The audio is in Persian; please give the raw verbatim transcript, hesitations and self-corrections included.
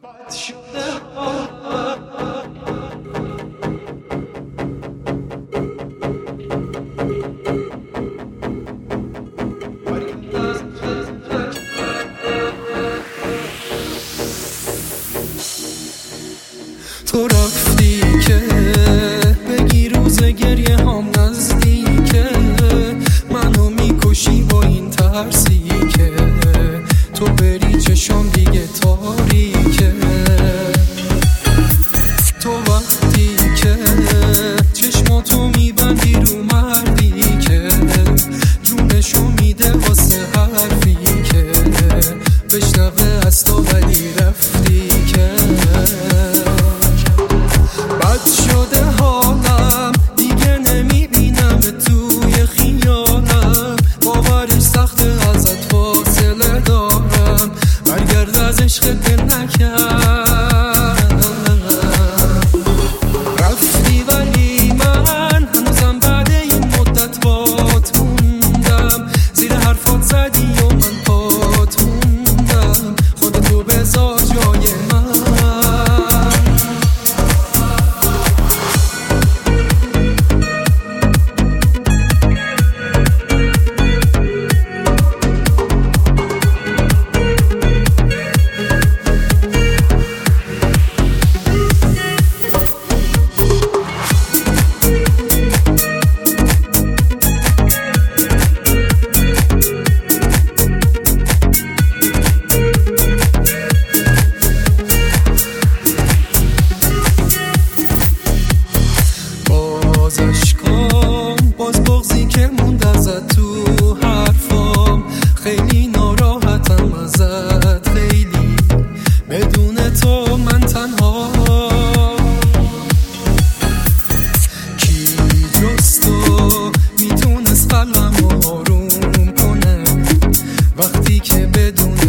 تو رفتی که بگی روز گریه هم نزدیکه، منو میکشی با این ترسی که تو بری چشم دیگه تاریکه. تو وقتی که چشماتو میبندی رو مردی که جونشو میده واسه حرفی که بشنوه از تو، ولی رفتی که بد شده حالم دیگه نمیبینم توی خیالم، باورش سخته ازت فاصله دارم، برگرد از عشقت دل نکرد. رفتی ولی من هنوزم بعد این مدت بات موندم، زیر حرفات زدی و من پات موندم، خودتو بذار جای من. بازش کن، باز بغضی که موند ازت تو حرفام، خیلی ناراحتم ازت، خیلی بدون تو من تنها. کی جز تو میتونست قلبم آروم کنه وقتی که بدون